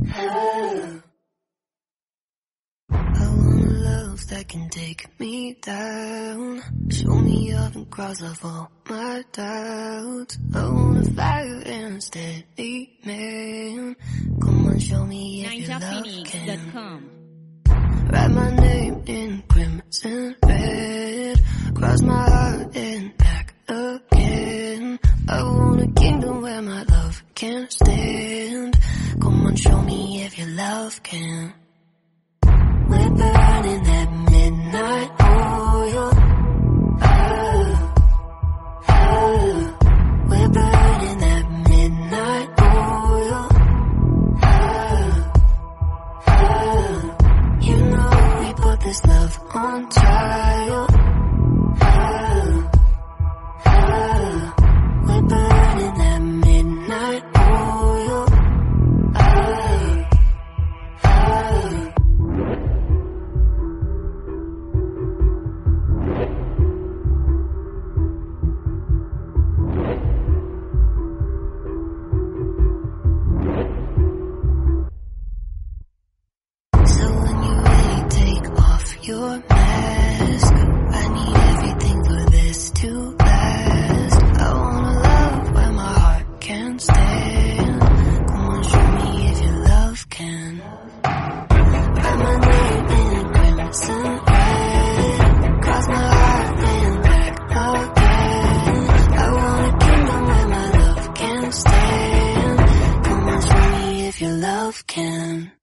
Love that can take me down. Show me up and cross off all my doubts. I want a fire and a steady man. Come on, show me if your love can. Write my name in crimson red. Cross my heart and back again. I want a kingdom where my love can stand. Come on, show me if your love can. We're burning that midnight oil. We're burning that midnight oil. You know we put this love on trial. We're burning that midnight oil. Your mask, I need everything for this to last. I wanna love where my heart can stand. Come on, show me if your love can. Write my name in crimson red. Cross my heart and back again. I want a kingdom where my love can stand. Come on, show me if your love can.